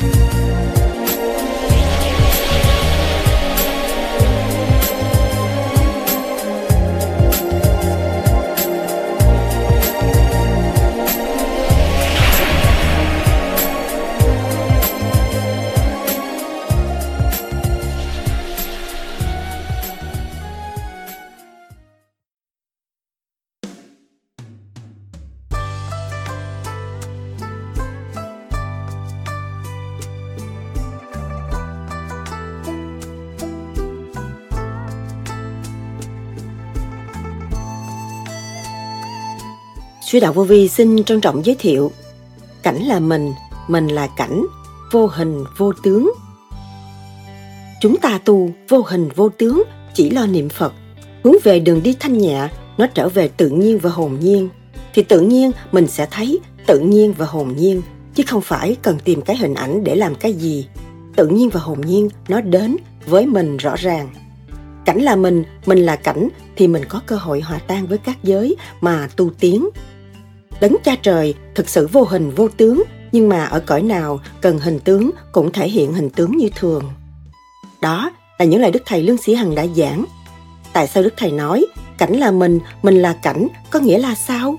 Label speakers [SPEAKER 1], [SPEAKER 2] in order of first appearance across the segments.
[SPEAKER 1] Sư Đạo Vô Vi xin trân trọng giới thiệu: cảnh là mình là cảnh, vô hình vô tướng. Chúng ta tu vô hình vô tướng, chỉ lo niệm Phật, hướng về đường đi thanh nhẹ, nó trở về tự nhiên và hồn nhiên. Thì tự nhiên mình sẽ thấy tự nhiên và hồn nhiên, chứ không phải cần tìm cái hình ảnh để làm cái gì. Tự nhiên và hồn nhiên nó đến với mình rõ ràng. Cảnh là mình là cảnh, thì mình có cơ hội hòa tan với các giới mà tu tiến. Đấng Cha Trời thực sự vô hình vô tướng, nhưng mà ở cõi nào cần hình tướng cũng thể hiện hình tướng như thường. Đó là những lời Đức Thầy Lương Sĩ Hằng đã giảng. Tại sao Đức Thầy nói cảnh là mình là cảnh, có nghĩa là sao?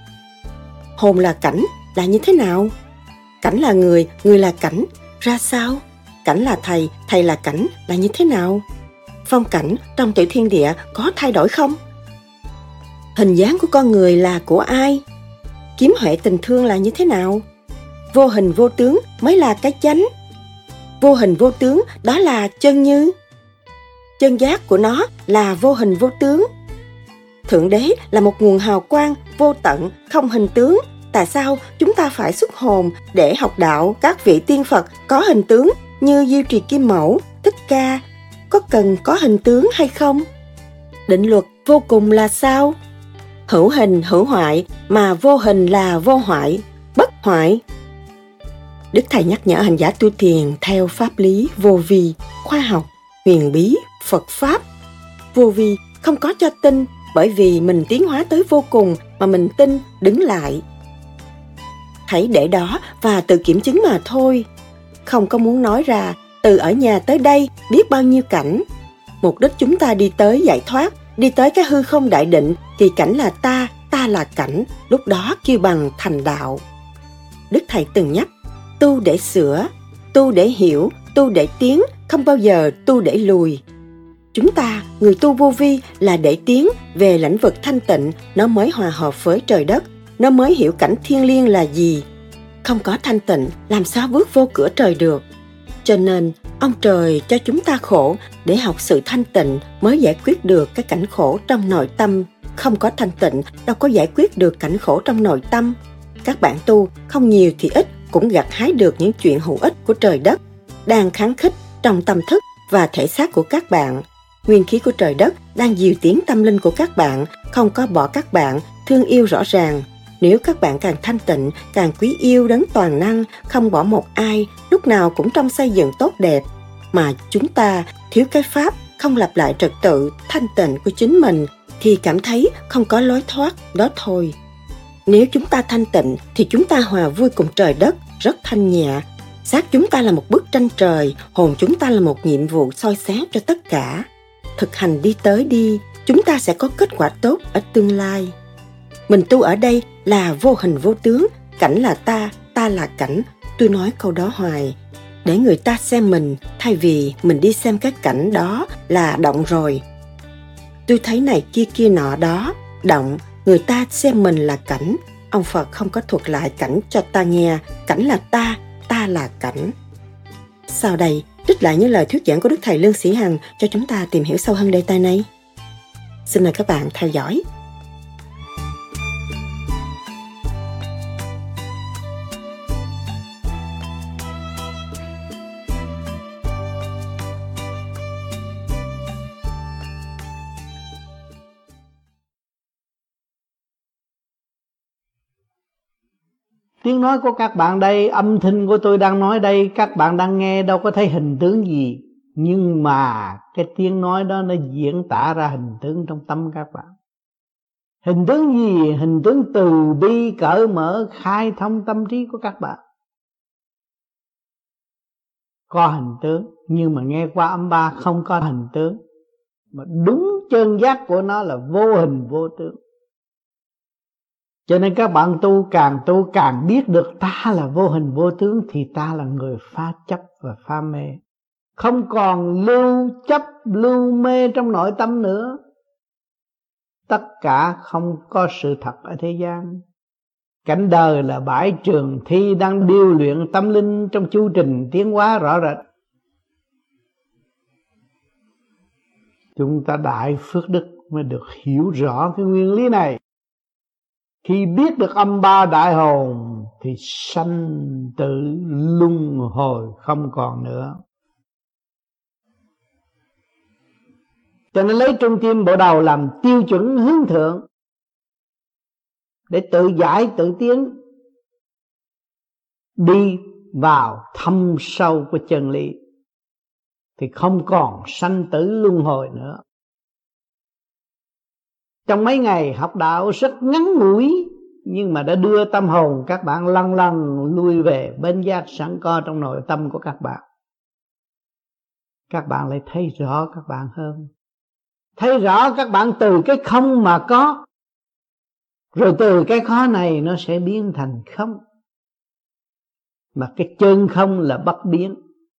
[SPEAKER 1] Hồn là cảnh là như thế nào? Cảnh là người là cảnh, ra sao? Cảnh là thầy là cảnh là như thế nào? Phong cảnh trong tiểu thiên địa có thay đổi không? Hình dáng của con người là của ai? Kiếm huệ tình thương là như thế nào? Vô hình vô tướng mới là cái chánh. Vô hình vô tướng đó là chân như. Chân giác của nó là vô hình vô tướng. Thượng Đế là một nguồn hào quang vô tận, không hình tướng. Tại sao chúng ta phải xuất hồn để học đạo các vị tiên Phật có hình tướng như Diêu Trì Kim Mẫu, Thích Ca? Có cần có hình tướng hay không? Định luật vô cùng là sao? Hữu hình hữu hoại, mà vô hình là vô hoại, bất hoại. Đức Thầy nhắc nhở hành giả tu thiền theo pháp lý vô vi, khoa học, huyền bí, Phật Pháp. Vô vi không có cho tin, bởi vì mình tiến hóa tới vô cùng mà mình tin đứng lại. Hãy để đó và tự kiểm chứng mà thôi. Không có muốn nói ra, từ ở nhà tới đây biết bao nhiêu cảnh. Mục đích chúng ta đi tới giải thoát, đi tới cái hư không đại định, thì cảnh là ta là cảnh, lúc đó kêu bằng thành đạo. Đức Thầy từng nhắc, tu để sửa, tu để hiểu, tu để tiến, không bao giờ tu để lùi. Chúng ta, người tu vô vi, là để tiến về lĩnh vực thanh tịnh, nó mới hòa hợp với trời đất, nó mới hiểu cảnh thiêng liêng là gì. Không có thanh tịnh, làm sao bước vô cửa trời được. Cho nên, ông trời cho chúng ta khổ để học sự thanh tịnh mới giải quyết được cái cảnh khổ trong nội tâm. Không có thanh tịnh, đâu có giải quyết được cảnh khổ trong nội tâm. Các bạn tu, không nhiều thì ít, cũng gặt hái được những chuyện hữu ích của trời đất, đang kháng khích trong tâm thức và thể xác của các bạn. Nguyên khí của trời đất đang dìu tiến tâm linh của các bạn, không có bỏ các bạn, thương yêu rõ ràng. Nếu các bạn càng thanh tịnh, càng quý yêu đấng toàn năng, không bỏ một ai, lúc nào cũng trong xây dựng tốt đẹp. Mà chúng ta thiếu cái pháp, không lặp lại trật tự, thanh tịnh của chính mình, thì cảm thấy không có lối thoát, đó thôi. Nếu chúng ta thanh tịnh, thì chúng ta hòa vui cùng trời đất, rất thanh nhẹ. Xác chúng ta là một bức tranh trời, hồn chúng ta là một nhiệm vụ soi sáng cho tất cả. Thực hành đi tới đi, chúng ta sẽ có kết quả tốt ở tương lai. Mình tu ở đây là vô hình vô tướng, cảnh là ta là cảnh. Tôi nói câu đó hoài, để người ta xem mình, thay vì mình đi xem cái cảnh đó là động rồi. Tôi thấy này kia nọ đó, động, người ta xem mình là cảnh. Ông Phật không có thuật lại cảnh cho ta nghe, cảnh là ta là cảnh. Sau đây, trích lại những lời thuyết giảng của Đức Thầy Lương Sĩ Hằng cho chúng ta tìm hiểu sâu hơn đề tài này. Xin mời các bạn theo dõi.
[SPEAKER 2] Tiếng nói của các bạn đây, âm thanh của tôi đang nói đây, các bạn đang nghe đâu có thấy hình tướng gì. Nhưng mà cái tiếng nói đó nó diễn tả ra hình tướng trong tâm các bạn. Hình tướng gì? Hình tướng từ bi, cởi mở, khai thông tâm trí của các bạn. có hình tướng, nhưng mà nghe qua âm ba không có hình tướng, mà đúng chân giác của nó là vô hình vô tướng. Cho nên các bạn tu càng biết được ta là vô hình vô tướng, thì ta là người phá chấp và phá mê, không còn lưu chấp lưu mê trong nội tâm nữa. Tất cả không có sự thật ở thế gian. Cảnh đời là bãi trường thi đang điêu luyện tâm linh trong chu trình tiến hóa rõ rệt. Chúng ta đại phước đức mới được hiểu rõ cái nguyên lý này. Khi biết được âm ba đại hồn thì sanh tử luân hồi không còn nữa. Cho nên lấy trung tim bộ đầu làm tiêu chuẩn hướng thượng để tự giải tự tiến, đi vào thâm sâu của chân lý, thì không còn sanh tử luân hồi nữa. Trong mấy ngày học đạo rất ngắn ngủi, nhưng mà đã đưa tâm hồn các bạn lăn lăn lui về bên giác sẵn có trong nội tâm của các bạn. Các bạn lại thấy rõ các bạn hơn. Thấy rõ các bạn từ cái không mà có, rồi từ cái khó này nó sẽ biến thành không. Mà cái chân không là bất biến.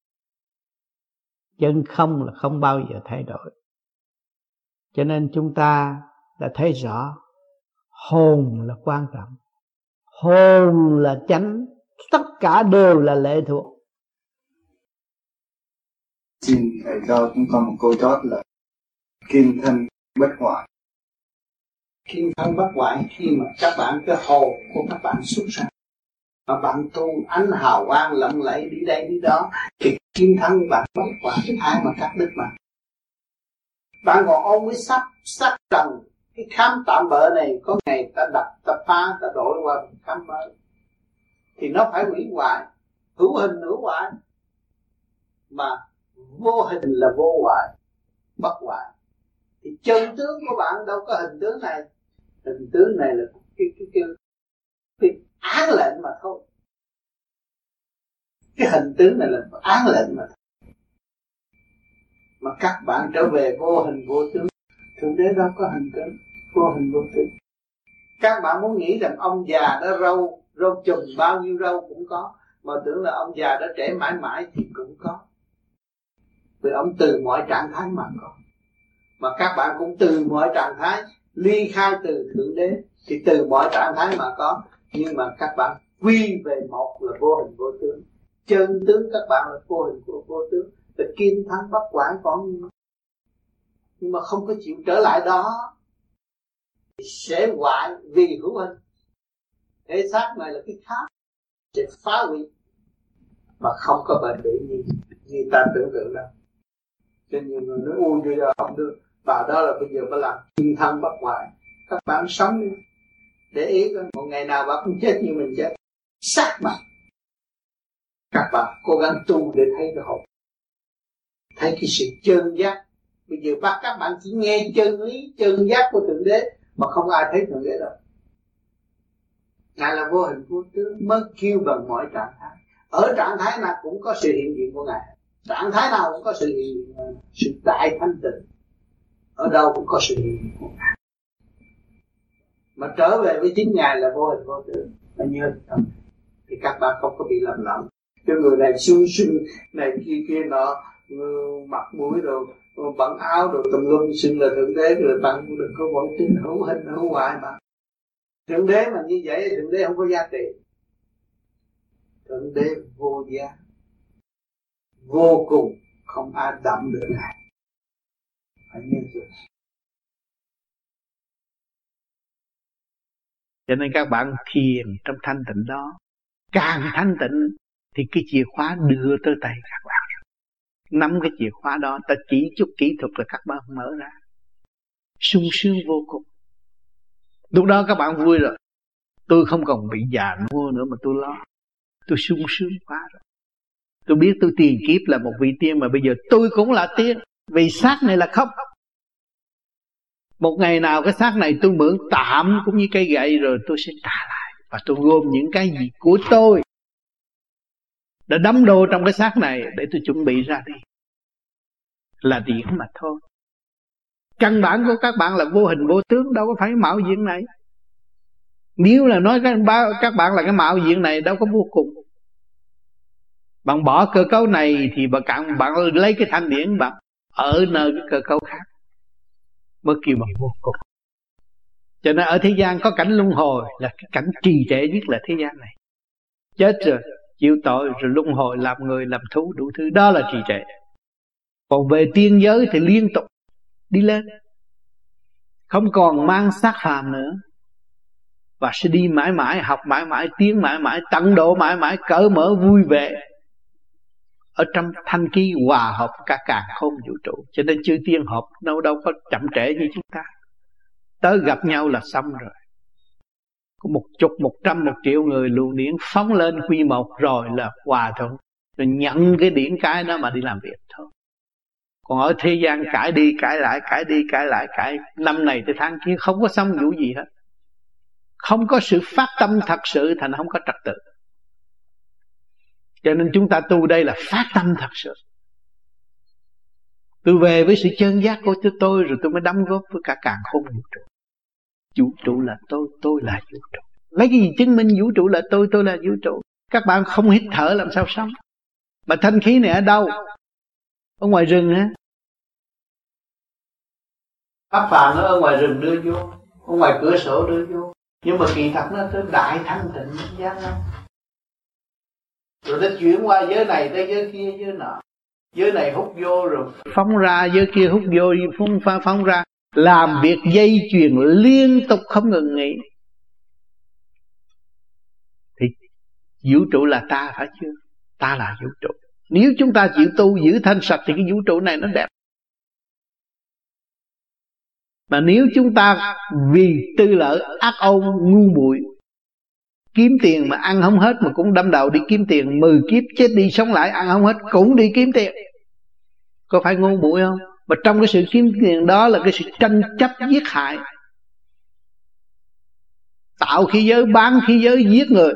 [SPEAKER 2] Chân không là không bao giờ thay đổi. Cho nên chúng ta đã thấy rõ hồn là quan trọng, hồn là chánh, tất cả đều là lệ thuộc.
[SPEAKER 3] Xin thầy cho chúng con một câu chót là kim thân bất hoại.
[SPEAKER 4] Kim thân bất hoại khi mà các bạn, cái hồn của các bạn xuất ra, mà bạn tu ánh hào quang lộng lẫy đi đây đi đó, thì kim thân bạn bất hoại, ai mà cắt đứt mà. Bạn còn ôm với sắc trần, cái khám tạm bợ này có ngày ta đập, ta phá, ta đổi qua khám mới, thì nó phải hủy hoại. Hữu hình hữu hoại, mà vô hình là vô hoại, bất hoại. Thì chân tướng của bạn đâu có hình tướng này. Hình tướng này là cái án lệnh mà thôi. Cái hình tướng này là án lệnh mà thôi. Mà các bạn trở về vô hình vô tướng, Thượng Đế đâu có hình tướng, vô hình vô tướng. Các bạn muốn nghĩ rằng ông già đó râu chùm bao nhiêu râu cũng có, mà tưởng là ông già đó trẻ mãi mãi thì cũng có. Vì ông từ mọi trạng thái mà có. Mà các bạn cũng từ mọi trạng thái ly khai từ Thượng Đế, thì từ mọi trạng thái mà có. Nhưng mà các bạn quy về một là vô hình vô tướng. Chân tướng các bạn là vô hình vô tướng. Là kim thân bất hoại còn, nhưng mà không có chịu trở lại đó thì sẽ hoại vì hữu hình. Thể xác này là cái khác, sẽ phá hủy mà không có bền bỉ như ta tưởng tượng đâu. Cho nhiều người nói ôi bây giờ không được, và đó là bây giờ phải làm kim thân bất hoại. Các bạn sống đi, để ý coi một ngày nào bạn cũng chết như mình chết, xác mặt. Các bạn cố gắng tu để thấy cái hồn, thấy cái sự chân giác. Bây giờ các bạn chỉ nghe chân lý, chân giác của Thượng Đế, mà không ai thấy Thượng Đế đâu. Ngài là vô hình vô tướng, mới kêu bằng mọi trạng thái. Ở trạng thái nào cũng có sự hiện diện của Ngài. Trạng thái nào cũng có sự hiện diện, sự đại thanh tịnh. Ở đâu cũng có sự hiện diện của Ngài. Mà trở về với chính Ngài là vô hình vô tướng, mà nhớ thì các bạn không có bị lầm lẫn. Cái người này sung này kia nọ, mặt mũi rồi bận áo rồi tùm lum xưng là Thượng Đế, rồi bạn cũng đừng có vội tin hữu hình hữu hoại mà. Thượng Đế mà như vậy, Thượng Đế không có giá trị. Thượng Đế vô giá, vô cùng, không ai đậm được Ngài. Phải nhớ chưa?
[SPEAKER 2] Cho nên các bạn thiền trong thanh tịnh đó, càng thanh tịnh thì cái chìa khóa đưa tới tay các bạn. Nắm cái chìa khóa đó, ta chỉ chút kỹ thuật là các bạn mở ra, sung sướng vô cùng. Lúc đó các bạn vui rồi. Tôi không còn bị già nua nữa mà tôi lo. Tôi sung sướng quá rồi. Tôi biết tôi tiền kiếp là một vị tiên, mà bây giờ tôi cũng là tiên. Vì xác này là không. Một ngày nào cái xác này tôi mượn tạm cũng như cây gậy, rồi tôi sẽ trả lại. Và tôi gom những cái gì của tôi, đã đắm đô trong cái xác này để tôi chuẩn bị ra đi, là điển mà thôi. Căn bản của các bạn là vô hình vô tướng, đâu có phải mạo diện này. Nếu là nói các bạn là cái mạo diện này đâu có vô cùng. Bạn bỏ cơ cấu này thì bạn lấy cái thanh điển bạn ở nơi cái cơ cấu khác mới kêu bằng vô cùng. Cho nên ở thế gian có cảnh luân hồi là cái cảnh trì trệ nhất là thế gian này. Chết rồi, chịu tội rồi luân hồi làm người làm thú đủ thứ, đó là trì trệ. Còn về tiên giới thì liên tục đi lên, không còn mang xác phàm nữa, và sẽ đi mãi mãi, học mãi mãi, tiến mãi mãi, tận độ mãi mãi, cởi mở vui vẻ ở trong thanh khí hòa hợp cả càn khôn vũ trụ. Cho nên chư tiên hợp đâu có chậm trễ như chúng ta, tới gặp nhau là xong rồi. Có 10, 100, 1 triệu người luồng điển phóng lên quy một rồi là hòa thuận, rồi nhận cái điển cái đó mà đi làm việc thôi. Còn ở thế gian cãi đi cãi lại, cãi đi cãi lại, cãi năm này tới tháng kia, không có xong vụ gì hết. Không có sự phát tâm thật sự, thành không có trật tự. Cho nên chúng ta tu đây là phát tâm thật sự. Tôi về với sự chân giác của tôi, rồi tôi mới đóng góp với cả càn khôn vũ trụ. Vũ trụ là tôi là vũ trụ. Lấy cái gì chứng minh vũ trụ là tôi là vũ trụ? Các bạn không hít thở làm sao sống? Mà thanh khí này ở đâu? Ở ngoài rừng á. Pháp phàm nó ở ngoài rừng đưa vô, ở ngoài cửa sổ đưa vô. Nhưng mà kỳ thật nó tới đại thanh tịnh giác lắm. Rồi nó chuyển qua giới này tới giới kia, giới nọ. Giới này hút vô rồi phóng ra, giới kia hút vô phóng ra. Làm việc dây chuyền liên tục không ngừng nghỉ. Thì vũ trụ là ta phải chưa? Ta là vũ trụ. Nếu chúng ta chịu tu giữ thanh sạch thì cái vũ trụ này nó đẹp. Mà nếu chúng ta vì tư lợi ác ôn ngu muội, kiếm tiền mà ăn không hết mà cũng đâm đầu đi kiếm tiền, 10 kiếp chết đi sống lại ăn không hết cũng đi kiếm tiền, có phải ngu muội không? Mà trong cái sự kiếm tiền đó là cái sự tranh chấp giết hại, tạo khí giới, bán khí giới, giết người.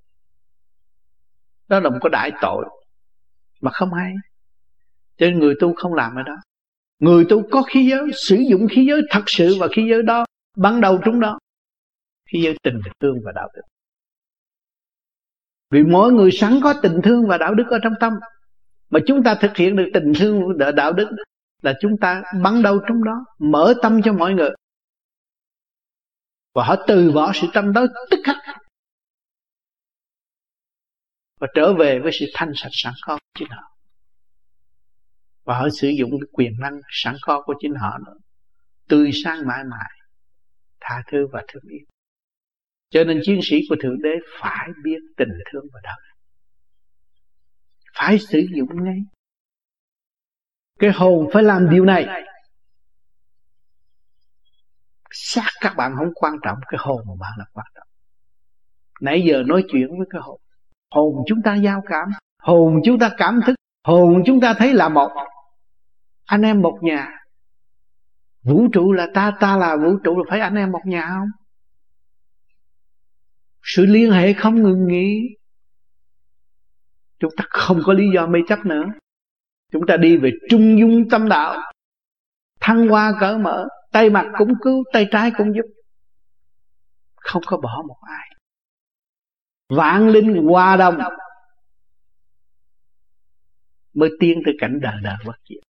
[SPEAKER 2] Đó là một cái đại tội mà không hay. Cho nên người tu không làm ở đó. Người tu có khí giới, sử dụng khí giới thật sự, và khí giới đó bắn đầu trúng đó. Khí giới tình thương và đạo đức. Vì mỗi người sẵn có tình thương và đạo đức ở trong tâm, mà chúng ta thực hiện được tình thương và đạo đức là chúng ta bắn đầu trúng đó, mở tâm cho mọi người, và họ từ bỏ sự tâm đó tức khắc và trở về với sự thanh sạch sẵn có của chính họ. Và họ sử dụng cái quyền năng sẵn có của chính họ nữa, tươi sáng mãi mãi, tha thứ và thương yêu. Cho nên chiến sĩ của Thượng Đế phải biết tình thương và đạo đức, phải sử dụng ngay. Cái hồn phải làm điều này. Xác các bạn không quan trọng, cái hồn của bạn là quan trọng. Nãy giờ nói chuyện với cái hồn. Hồn chúng ta giao cảm, hồn chúng ta cảm thức, hồn chúng ta thấy là một. Anh em một nhà. Vũ trụ là ta là vũ trụ, là phải anh em một nhà không? Sự liên hệ không ngừng nghỉ. Chúng ta không có lý do mê chấp nữa. Chúng ta đi về trung dung tâm đạo, thăng hoa cởi mở, tay mặt cũng cứu, tay trái cũng giúp, không có bỏ một ai. Vạn linh hòa đồng mới tiến tới cảnh đời đời bất diệt.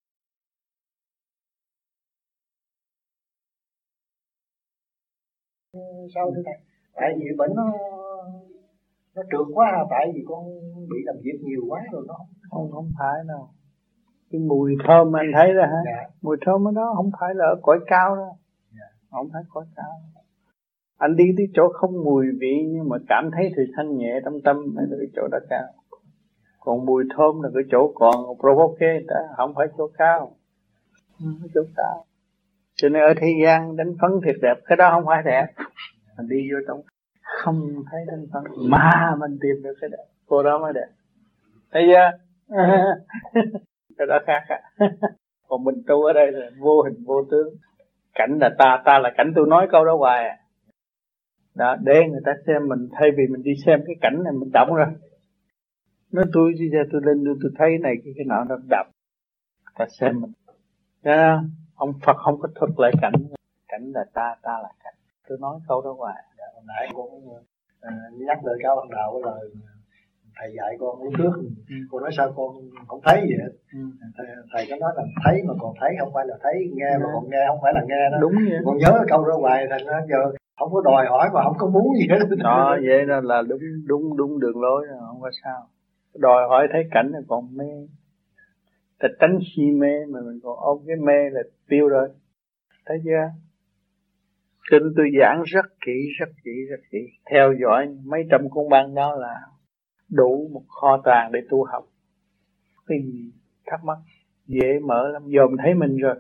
[SPEAKER 5] Sao thưa thầy? Tại vì bệnh nó trượt quá, tại vì con bị làm việc nhiều quá rồi nó
[SPEAKER 2] không phải đâu. Cái mùi thơm anh thấy đó hả?
[SPEAKER 5] Dạ.
[SPEAKER 2] Mùi thơm đó không phải là ở cõi cao đâu.
[SPEAKER 5] Dạ.
[SPEAKER 2] Không phải cõi cao. Anh đi tới chỗ không mùi vị nhưng mà cảm thấy sự thanh nhẹ trong tâm mới là cái chỗ đó cao. Còn mùi thơm là cái chỗ còn provoke ta, không phải chỗ cao. Không phải chỗ cao. Cho nên ở thế gian đánh phấn thiệt đẹp, cái đó không phải đẹp. Mình đi vô trong không thấy đánh phấn mà mình tìm được cái đẹp, cô đó mới đẹp. Thấy chưa? Cái đó khác à. Còn mình tu ở đây là vô hình vô tướng. Cảnh là ta là cảnh, tôi nói câu đó hoài à. Đó, để người ta xem mình, thay vì mình đi xem cái cảnh này mình động rồi. Nói tôi bây giờ tôi lên tôi thấy này cái nọ nó đập, ta xem mình. Đó, ông Phật không có thuật lại cảnh, cảnh là ta là cảnh. Tôi nói câu đó hoài.
[SPEAKER 5] Hồi nãy cũng nhắc lời Cao Văn Đạo cái lời thầy dạy con lúc trước. Cô nói sao con không thấy vậy? Thầy có nói là thấy mà còn thấy, không phải là thấy, nghe mà còn nghe không phải là nghe đó.
[SPEAKER 2] Đúng vậy.
[SPEAKER 5] Con nhớ cái câu đó hoài, thành ra giờ không có đòi hỏi mà không có muốn gì hết.
[SPEAKER 2] Đó, vậy đó là đúng đường lối rồi, không có sao. Đòi hỏi thấy cảnh là còn mê. Ta tránh si mê mà mình còn ôm cái mê là tiêu rồi. Thấy chưa? Cho nên tôi giảng rất kỹ. Theo dõi mấy trăm con băng đó là đủ một kho tàng để tu học. Cái gì thắc mắc dễ mở lắm, dòm thấy mình rồi.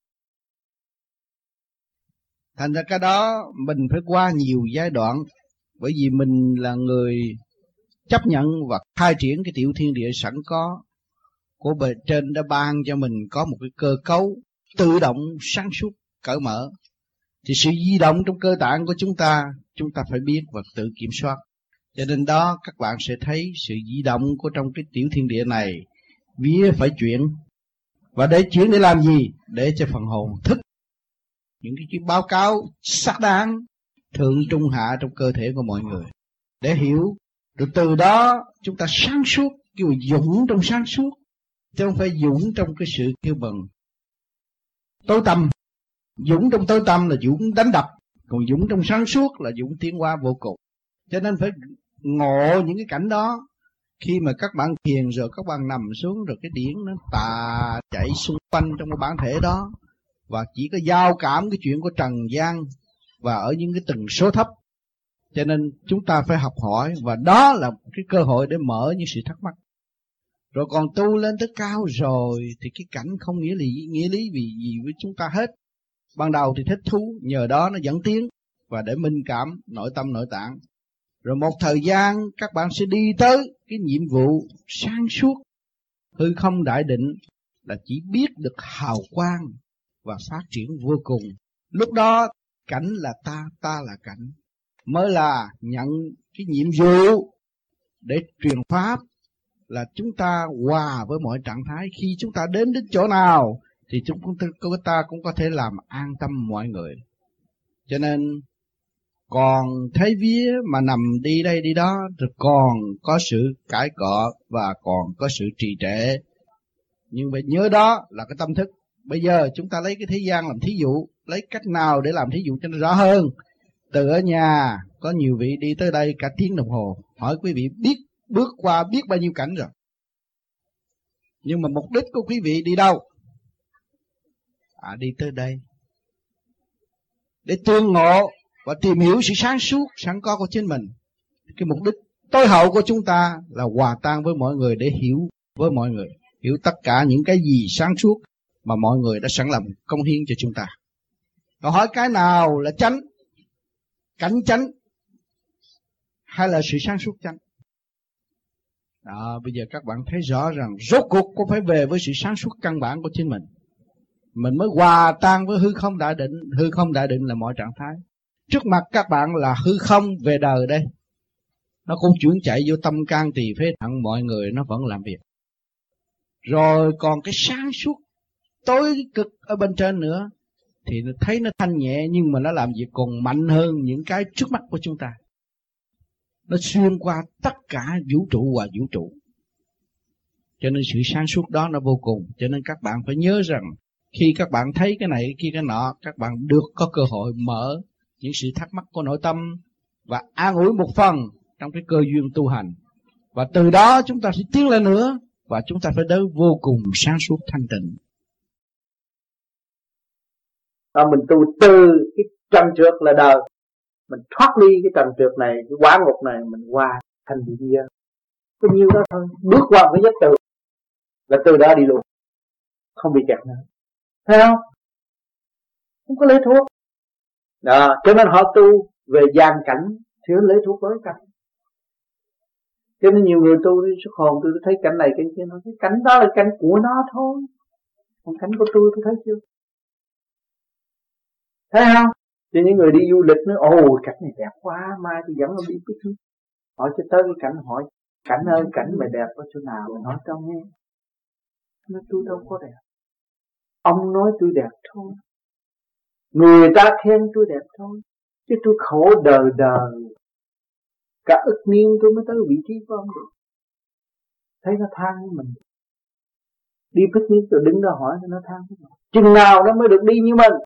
[SPEAKER 6] Thành ra cái đó mình phải qua nhiều giai đoạn, bởi vì mình là người chấp nhận và khai triển cái tiểu thiên địa sẵn có của bề trên đã ban cho mình có một cái cơ cấu tự động sáng suốt cởi mở. Thì sự di động trong cơ tạng của chúng ta phải biết và tự kiểm soát. Cho nên đó các bạn sẽ thấy sự di động của trong cái tiểu thiên địa này vía phải chuyển. Và để chuyển để làm gì? Để cho phần hồn thức những cái báo cáo xác đáng thượng trung hạ trong cơ thể của mọi người để hiểu. Rồi từ đó chúng ta sáng suốt, kêu dũng trong sáng suốt, chứ không phải dũng trong cái sự kêu bằng tối tâm. Dũng trong tối tâm là dũng đánh đập, còn dũng trong sáng suốt là dũng tiến hóa vô cùng. Cho nên phải ngộ những cái cảnh đó. Khi mà các bạn thiền rồi các bạn nằm xuống rồi cái điển nó tà chạy xung quanh trong cái bản thể đó, và chỉ có giao cảm cái chuyện của trần gian và ở những cái tầng số thấp. Cho nên chúng ta phải học hỏi, và đó là cái cơ hội để mở những sự thắc mắc. Rồi còn tu lên tới cao rồi thì cái cảnh không nghĩa lý gì với chúng ta hết. Ban đầu thì thích thú, nhờ đó nó dẫn tiến và để minh cảm nội tâm nội tạng. Rồi một thời gian các bạn sẽ đi tới cái nhiệm vụ sáng suốt. Hư không đại định là chỉ biết được hào quang và phát triển vô cùng. Lúc đó cảnh là ta là cảnh, mới là nhận cái nhiệm vụ để truyền pháp, là chúng ta hòa với mọi trạng thái. Khi chúng ta đến chỗ nào thì chúng ta cũng có thể làm an tâm mọi người. Cho nên còn thấy vía mà nằm đi đây đi đó, rồi còn có sự cãi cọ và còn có sự trì trệ. Nhưng mà nhớ đó là cái tâm thức. Bây giờ chúng ta lấy cái thế gian làm thí dụ, lấy cách nào để làm thí dụ cho nó rõ hơn. Từ ở nhà có nhiều vị đi tới đây cả tiếng đồng hồ, hỏi quý vị bước qua biết bao nhiêu cảnh rồi. Nhưng mà mục đích của quý vị đi đâu? Đi tới đây để tương ngộ và tìm hiểu sự sáng suốt sẵn có của chính mình. Cái mục đích tối hậu của chúng ta là hòa tan với mọi người để hiểu với mọi người, hiểu tất cả những cái gì sáng suốt mà mọi người đã sẵn lòng cống hiến cho chúng ta. Rồi hỏi cái nào là chánh, cảnh chánh hay là sự sáng suốt chánh? Đó, bây giờ các bạn thấy rõ rằng rốt cuộc cũng phải về với sự sáng suốt căn bản của chính mình. Mình mới hòa tan với hư không đại định. Hư không đại định là mọi trạng thái. Trước mặt các bạn là hư không về đời đây. Nó cũng chuyển chạy vô tâm can tỳ phế thận, mọi người nó vẫn làm việc. Rồi còn cái sáng suốt tối cực ở bên trên nữa thì nó thấy nó thanh nhẹ, nhưng mà nó làm việc còn mạnh hơn những cái trước mắt của chúng ta. Nó xuyên qua tất cả vũ trụ và vũ trụ. Cho nên sự sáng suốt đó nó vô cùng. Cho nên các bạn phải nhớ rằng khi các bạn thấy cái này, kia cái nọ, các bạn được có cơ hội mở những sự thắc mắc của nội tâm và an ủi một phần trong cái cơ duyên tu hành. Và từ đó chúng ta sẽ tiến lên nữa, và chúng ta phải đến vô cùng sáng suốt thanh tịnh.
[SPEAKER 5] Và mình tu từ cái trần trượt là đời, mình thoát ly cái trần trượt này, cái quả ngục này, mình qua thành địa giới. Có nhiêu đó thôi, bước qua cái vách tường là từ đó đi luôn, không bị kẹt nữa. Thấy không? Không có lấy thuốc. Đó, cho nên họ tu về gian cảnh thì lấy thuốc với cảnh. Cho nên nhiều người tu đi xuất hồn, tôi thấy cảnh này cảnh kia, nói cái cảnh đó là cảnh của nó thôi, còn cảnh của tôi thấy chưa? Thấy không? Thì những người đi du lịch nói ồ cảnh này đẹp quá, mai tôi dẫn nó đi picnic, hỏi cho tới cái cảnh hỏi Cảnh ơi, cảnh mày đẹp ở chỗ nào mày nói cho nghe. Nói tôi đâu có đẹp. Ông nói tôi đẹp thôi. Người ta khen tôi đẹp thôi. Chứ tôi khổ đời đời. Cả ức niên tôi mới tới vị trí của ông được. Thấy nó than với mình. Đi picnic rồi đứng đó hỏi nó than với mình. Chừng nào nó mới được đi như mình.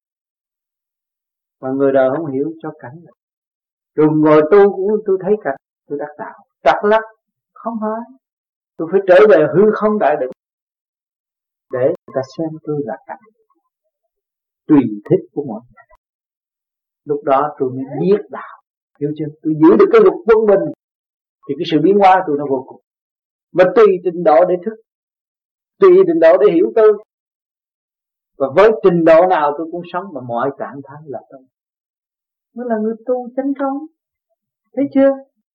[SPEAKER 5] Mà người đời không hiểu cho cảnh này. Rồi ngồi tu cũng tôi thấy cảnh. Tôi đắc đạo. Trắc lắc. Không phải. Tôi phải trở về hư không đại định. Để người ta xem tôi là cảnh. Tùy thích của mọi người. Lúc đó tôi mới biết đạo. Hiểu chưa? Tôi giữ được cái luật quân bình. Thì cái sự biến hóa tôi nó vô cùng. Mà tùy trình độ để thức. Tùy trình độ để hiểu tôi. Và với trình độ nào tôi cũng sống. Mà mọi trạng thái là tôi. Mới là người tu chánh công. Thấy chưa?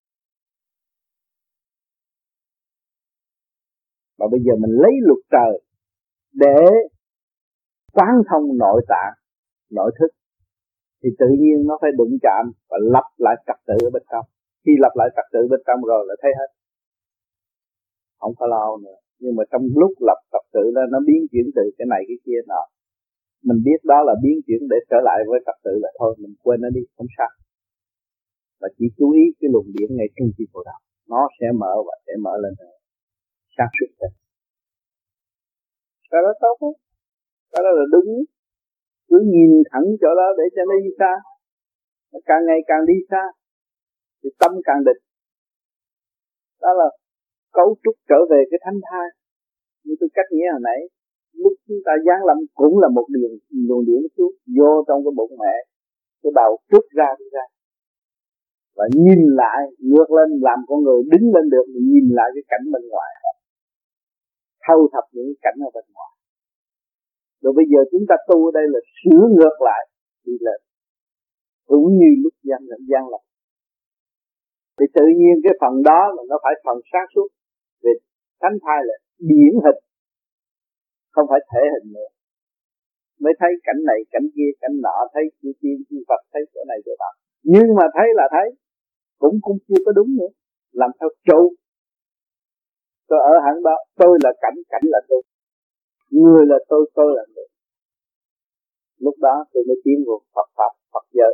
[SPEAKER 7] Và bây giờ mình lấy luật trời để quán thông nội tạng, nội thức, thì tự nhiên nó phải đụng chạm và lập lại trật tự ở bên trong. Khi lập lại trật tự bên trong rồi là thấy hết, không có lo nữa. Nhưng mà trong lúc lập trật tự đó, nó biến chuyển từ cái này cái kia nọ, mình biết đó là biến chuyển để trở lại với trật tự là thôi, mình quên nó đi, không sao. Và chỉ chú ý cái luồng điển ngay trung tâm của đầu, nó sẽ mở và sẽ mở lên sáng suốt hơn. Cái đó tốt không? Cái đó là đúng. Cứ nhìn thẳng chỗ đó để cho nó đi xa. Nó càng ngày càng đi xa thì tâm càng định. Đó là cấu trúc trở về cái thánh thai. Như tôi cách nghĩa hồi nãy, lúc chúng ta giáng lâm cũng là một luồng điển xuống vô trong cái bụng mẹ, cái đầu trút ra đi ra. Và nhìn lại ngược lên, làm con người đứng lên được thì nhìn lại cái cảnh bên ngoài, thâu thập những cảnh ở bên ngoài. Rồi bây giờ chúng ta tu ở đây là sửa ngược lại đi lên, cũng như lúc gian lập. Thì tự nhiên cái phần đó là nó phải phần sáng suốt. Về thánh thai là điển hình, không phải thể hình nữa. Mới thấy cảnh này, cảnh kia, cảnh nọ, thấy chư tiên, chư Phật, thấy chỗ này, chỗ đó. Nhưng mà thấy là thấy, cũng chưa có đúng nữa. Làm theo trụ. Tôi ở hẳn đó, tôi là cảnh, cảnh là tôi. Người là tôi là người. Lúc đó tôi mới tiến vào Phật Pháp, Phật giới.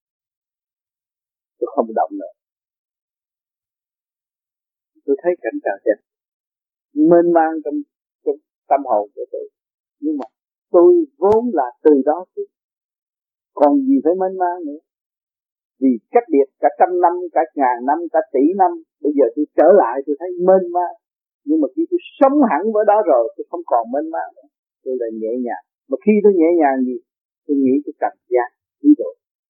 [SPEAKER 7] Tôi không động nữa. Tôi thấy cảnh trời đẹp, mênh mang trong tâm hồn của tôi. Nhưng mà tôi vốn là từ đó chứ, còn gì phải mênh mang nữa. Vì cách biệt cả trăm năm, cả ngàn năm, cả tỷ năm, bây giờ tôi trở lại tôi thấy mênh mang. Nhưng mà khi tôi sống hẳn với đó rồi, tôi không còn mênh mang nữa. Tôi là nhẹ nhàng. Mà khi tôi nhẹ nhàng gì, tôi nghĩ tôi cần giác, ý độ.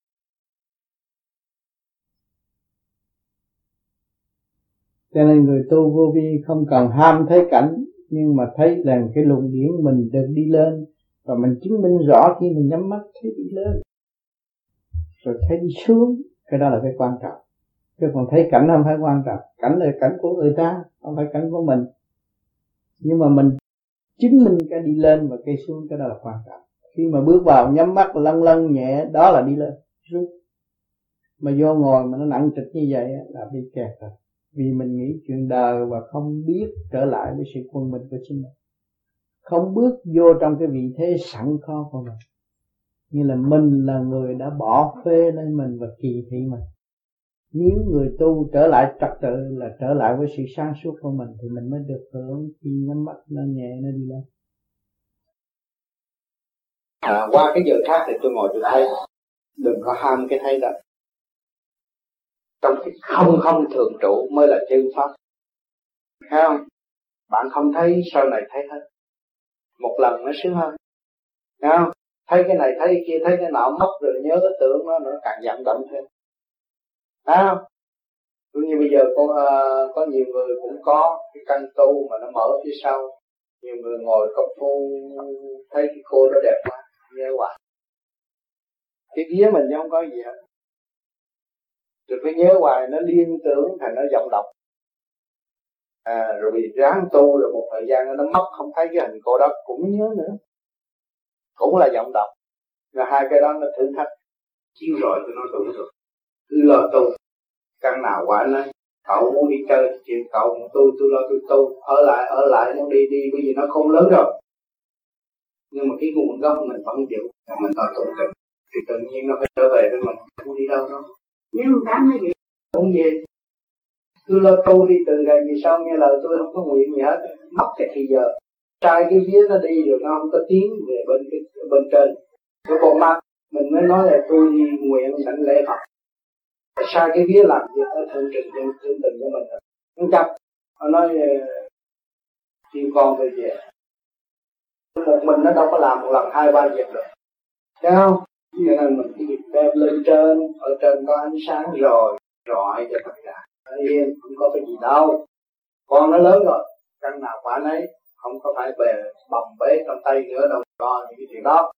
[SPEAKER 2] Cho nên người tu vô vi không cần ham thấy cảnh, nhưng mà thấy rằng cái luồng điển mình được đi lên, và mình chứng minh rõ khi mình nhắm mắt thấy đi lên, rồi thấy đi xuống, cái đó là cái quan trọng. Chứ còn thấy cảnh không phải quan trọng, cảnh là cảnh của người ta, không phải cảnh của mình. Nhưng mà mình chứng minh cái đi lên và cái xuống, cái đó là quan trọng. Khi mà bước vào nhắm mắt lăn lăn nhẹ, đó là đi lên, xuống. Mà vô ngồi mà nó nặng trịch như vậy là bị kẹt rồi. Vì mình nghĩ chuyện đời và không biết trở lại với sự quân bình của chính mình. Không bước vô trong cái vị thế sẵn có của mình. Như là mình là người đã bỏ phê lên mình và kỳ thị mình. Nếu người tu trở lại trật tự là trở lại với sự sáng suốt của mình, thì mình mới được hưởng khi nhắm mắt nó nhẹ nó đi lên.
[SPEAKER 4] Qua cái giờ khác thì tôi ngồi tôi thấy, đừng có ham cái thấy đó. Trong cái không thường trụ mới là chân pháp. Thấy không? Bạn không thấy, sau này thấy hết. Một lần nó sướng hơn. Thấy không? Thấy cái này, thấy cái kia, thấy cái nọ mất rồi nhớ cái tưởng nó càng vận động thêm. Thấy không? Như bây giờ có nhiều người cũng có cái căn tu mà nó mở phía sau. Nhiều người ngồi công phu thấy cái cô đó đẹp quá, nhớ hoài. Cái vía mình không có gì hết. Rồi phải nhớ hoài, nó liên tưởng thành nó vọng động. Rồi bị ráng tu rồi một thời gian nó mất không thấy cái hình cô đó cũng nhớ nữa. Cũng là vọng động. Rồi hai cái đó nó thử thách. Chiếu rồi tôi nói tôi được. Cứ lo tu. Căn nào quả nó Cậu muốn đi chơi thì chuyện cậu, tôi lo tôi tu, ở lại muốn đi bởi vì nó khôn lớn rồi. Nhưng mà cái nguồn gốc mình vẫn chịu, mình ở tụng tịnh thì tự nhiên nó phải trở về với mình, không đi đâu đâu.
[SPEAKER 8] Nhưng mà tám nó vậy
[SPEAKER 4] Không gì. Tôi lo tu đi từ ngày về sau nghe lời tôi không có nguyện gì hết, mất cái thì giờ trai cái vía nó đi rồi nó không có tiến về bên trên. Cái con mắt mình mới nói là tôi đi nguyện đảnh lễ Phật. Sai cái vía làm việc ở thượng trình cho mình rồi. Không chấp. Họ nói chim con về về. Một mình nó đâu có làm một lần 2-3 việc được. Thấy không? Cho nên mình cái việc đem lên trên, ở trên có ánh sáng rồi, rọi cho tất cả. Nó yên, không có cái gì đâu. Con nó lớn rồi, căn nào quả nấy, không có phải bầm bế trong tay nữa đâu, lo những cái chuyện đó.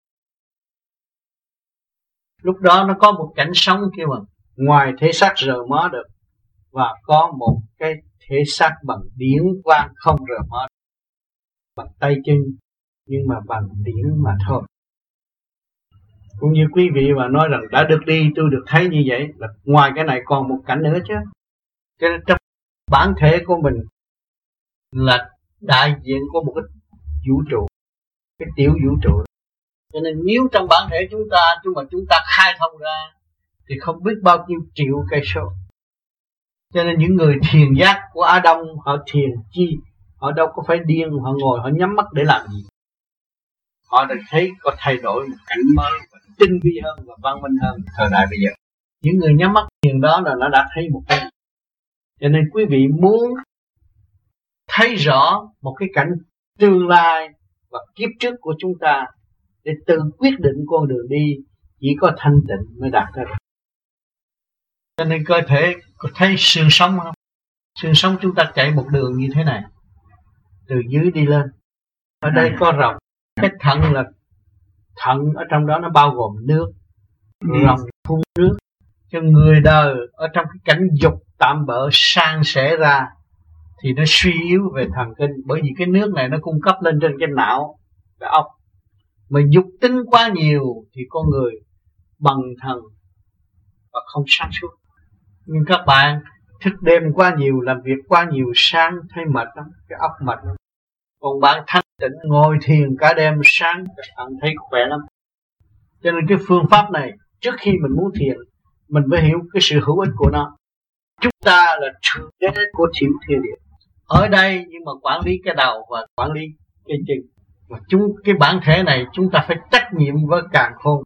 [SPEAKER 2] Lúc đó nó có một cảnh sống kia mà, ngoài thể xác rờ mó được, và có một cái thể xác bằng điển quang không rờ mó được, bằng tay chân, nhưng mà bằng điển mà thôi. Cũng như quý vị mà nói rằng đã được đi, tôi được thấy như vậy, là ngoài cái này còn một cảnh nữa chứ. Cho nên trong bản thể của mình là đại diện của một cái vũ trụ, cái tiểu vũ trụ. Cho nên nếu trong bản thể chúng ta khai thông ra thì không biết bao nhiêu triệu cây số. Cho nên những người thiền giác của Á Đông, họ thiền chi, họ đâu có phải điên, họ ngồi họ nhắm mắt để làm gì. Họ đã thấy có thay đổi một cảnh mới, tinh vi hơn và văn minh hơn thời đại bây giờ. Những người nhắm mắt thiền đó là nó đã thấy một cái. Cho nên quý vị muốn thấy rõ một cái cảnh tương lai và kiếp trước của chúng ta để tự quyết định con đường đi, chỉ có thanh tịnh mới đạt được. Cho nên cơ thể có thấy xương sống không? Xương sống chúng ta chạy một đường như thế này, từ dưới đi lên. Ở đây có rồng. Cái thận là thận ở trong đó nó bao gồm nước, rồng phun nước. Cho người đời ở trong cái cảnh dục tạm bợ sang sẻ ra thì nó suy yếu về thần kinh, bởi vì cái nước này nó cung cấp lên trên cái não, cái óc. Mà dục tính quá nhiều thì con người bằng thần và không sáng suốt. Nhưng các bạn thức đêm quá nhiều, làm việc quá nhiều, sáng thấy mệt lắm, cái óc mệt lắm. Còn bạn thanh tịnh ngồi thiền cả đêm, sáng các bạn thấy khỏe lắm. Cho nên cái phương pháp này, trước khi mình muốn thiền, mình phải hiểu cái sự hữu ích của nó. Chúng ta là thượng đế của tiểu thiên địa ở đây, nhưng mà quản lý cái đầu và quản lý cái chân. Và cái bản thể này chúng ta phải trách nhiệm với càn khôn.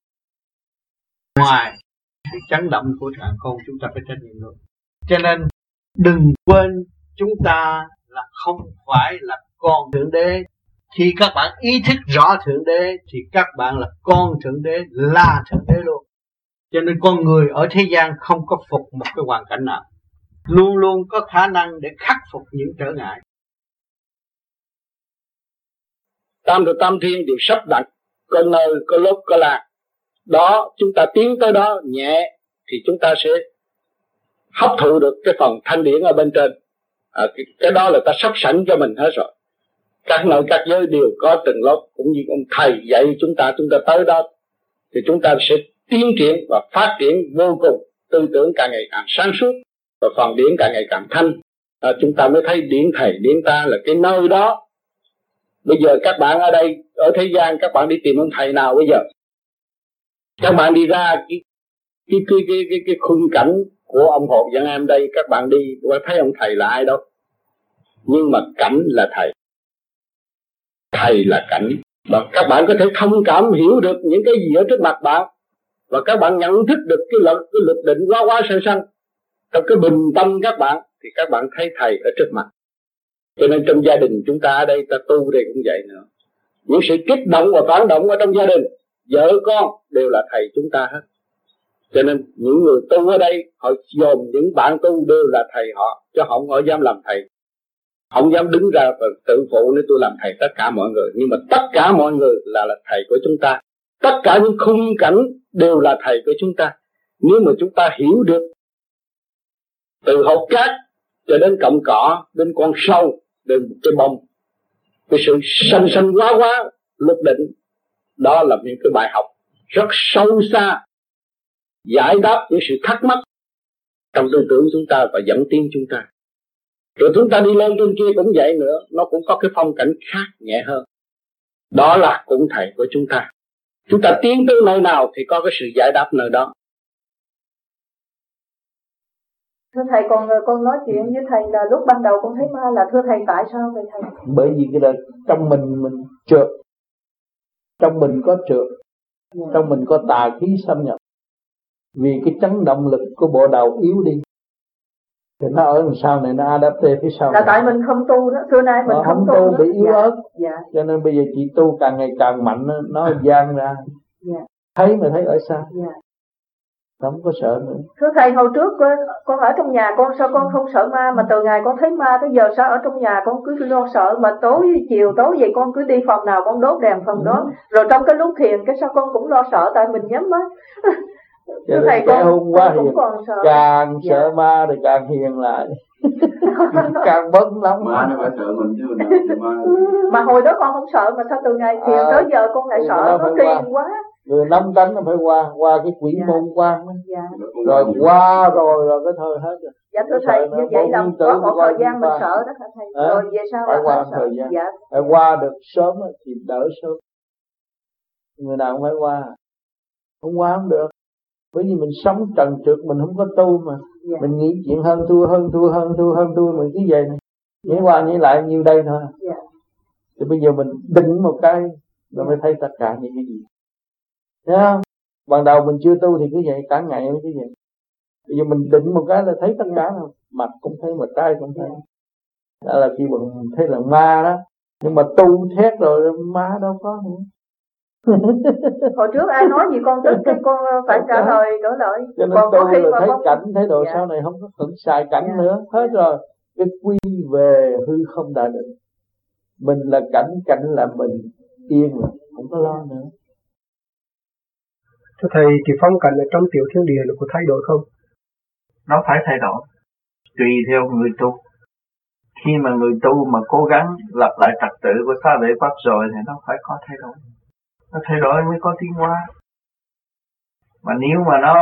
[SPEAKER 2] Ngoài sự chấn động của càn khôn, chúng ta phải trách nhiệm luôn. Cho nên đừng quên chúng ta là không phải là con thượng đế. Khi các bạn ý thức rõ thượng đế thì các bạn là con thượng đế, là thượng đế luôn. Cho nên con người ở thế gian không có phục một cái hoàn cảnh nào, luôn luôn có khả năng để khắc phục những trở ngại.
[SPEAKER 7] Tam đồ tam thiên đều sắp đặt, có nơi, có lúc, có lạc. Đó, chúng ta tiến tới đó nhẹ thì chúng ta sẽ hấp thụ được cái phần thanh điển ở bên trên. Cái đó là ta sắp sẵn cho mình hết rồi. Các nội các giới đều có từng lớp, cũng như ông thầy dạy chúng ta tới đó thì chúng ta sẽ tiến triển và phát triển vô cùng, tư tưởng càng ngày càng sáng suốt và phần điển càng ngày càng thanh. Chúng ta mới thấy điển thầy điển ta là cái nơi đó. Bây giờ các bạn ở đây ở thế gian, các bạn đi tìm ông thầy nào bây giờ? Các bạn đi ra cái khung cảnh của ông Hột Dẫn Em đây, các bạn đi và thấy ông thầy là ai đâu. Nhưng mà cảnh là thầy, thầy là cảnh. Và các bạn có thể thông cảm hiểu được những cái gì ở trước mặt bạn, và các bạn nhận thức được cái lực định quá sanh sanh trong cái bình tâm các bạn, thì các bạn thấy thầy ở trước mặt. Cho nên trong gia đình chúng ta ở đây, ta tu đây cũng vậy nữa. Những sự kích động và phản động ở trong gia đình, vợ con đều là thầy chúng ta hết. Cho nên những người tu ở đây, họ dồn những bạn tu đều là thầy họ, chứ họ không dám làm thầy. Không dám đứng ra và tự phụ nếu tôi làm thầy tất cả mọi người. Nhưng mà tất cả mọi người là thầy của chúng ta. Tất cả những khung cảnh đều là thầy của chúng ta. Nếu mà chúng ta hiểu được, từ hột cát cho đến cọng cỏ, đến con sâu, đến một cái bông, cái sự sanh quá lực định, đó là những cái bài học rất sâu xa, giải đáp những sự thắc mắc
[SPEAKER 8] trong tư tưởng chúng ta và dẫn tiến chúng ta. Rồi chúng ta đi lên trên kia cũng vậy nữa, nó cũng có cái phong cảnh khác nhẹ hơn. Đó là cũng thầy của chúng ta. Chúng ta tiến tới nơi nào thì có cái sự giải đáp nơi đó.
[SPEAKER 9] Thưa thầy, còn con nói chuyện với thầy là lúc ban đầu con thấy ma là thưa thầy tại sao vậy thầy?
[SPEAKER 2] Bởi vì cái là trong mình trượt, trong mình có trượt, trong mình có tà khí xâm nhập. Vì cái chấn động lực của bộ đầu yếu đi, thì nó ở đằng sau này nó adapte phía sau.
[SPEAKER 9] Là tại mình không tu đó, xưa nay mình không tu
[SPEAKER 2] bị yếu ớt.
[SPEAKER 9] Dạ.
[SPEAKER 2] Cho nên bây giờ chị tu càng ngày càng mạnh, nó gian ra.
[SPEAKER 9] Dạ.
[SPEAKER 2] Thấy mà thấy ở xa.
[SPEAKER 9] Dạ.
[SPEAKER 2] Không có sợ nữa.
[SPEAKER 9] Thưa thầy, hồi trước con ở trong nhà con sao con không sợ ma, mà từ ngày con thấy ma tới giờ sao ở trong nhà con cứ lo sợ, mà chiều tối vậy con cứ đi phòng nào con đốt đèn phòng đó. Rồi trong cái lúc thiền cái sao con cũng lo sợ tại mình nhắm mắt. Thưa thầy, con cũng còn sợ.
[SPEAKER 2] Càng sợ ma thì càng hiền lại. Càng bấn lắm.
[SPEAKER 3] Ma nó phải sợ mình chứ mình ma.
[SPEAKER 9] Mà hồi đó con không sợ, mà sao từ ngày thiền tới giờ con lại sợ, nó kỳ quá.
[SPEAKER 2] Người năm tánh nó phải qua cái quỷ môn quan đó. Rồi qua rồi cái thời hết rồi.
[SPEAKER 9] Dạ thưa thầy, như vậy là có một thời gian mình sợ đó hả thầy? Rồi về sau
[SPEAKER 2] phải qua
[SPEAKER 9] sợ.
[SPEAKER 2] thời gian.
[SPEAKER 9] Dạ.
[SPEAKER 2] Phải qua được sớm thì đỡ sớm. Người nào cũng phải qua. Không qua không được. Bởi vì mình sống trần trượt, mình không có tu mà. Mình nghĩ chuyện hơn thua, mình cứ vậy này. Nghĩ qua nghĩ lại nhiêu đây thôi. Thì bây giờ mình định một cái rồi mới thấy tất cả những cái gì. Thấy không? Ban đầu mình chưa tu thì cứ vậy, cả ngày mới cứ vậy. Bây giờ mình định một cái là thấy tất cả rồi. Mặt cũng thấy, mặt tay cũng thấy. Đó là khi mình thấy là ma đó. Nhưng mà tu thét rồi ma đâu có nữa.
[SPEAKER 9] Hồi trước ai nói gì con tức cái con phải trả lời đổi lại.
[SPEAKER 2] Cho nên tu là thấy cảnh, thấy độ sau này không có hưởng xài cảnh nữa. Hết rồi. Cái quy về hư không đại định. Mình là cảnh, cảnh là mình. Yên rồi, không có lo nữa.
[SPEAKER 10] Thưa thầy, cái phong cảnh ở trong tiểu thiên địa nó có thay đổi không?
[SPEAKER 5] Nó phải thay đổi, tùy theo người tu. Khi mà người tu mà cố gắng lập lại trật tự của xá vệ pháp rồi thì nó phải có thay đổi. Nó thay đổi mới có tiến hóa. Mà nếu mà nó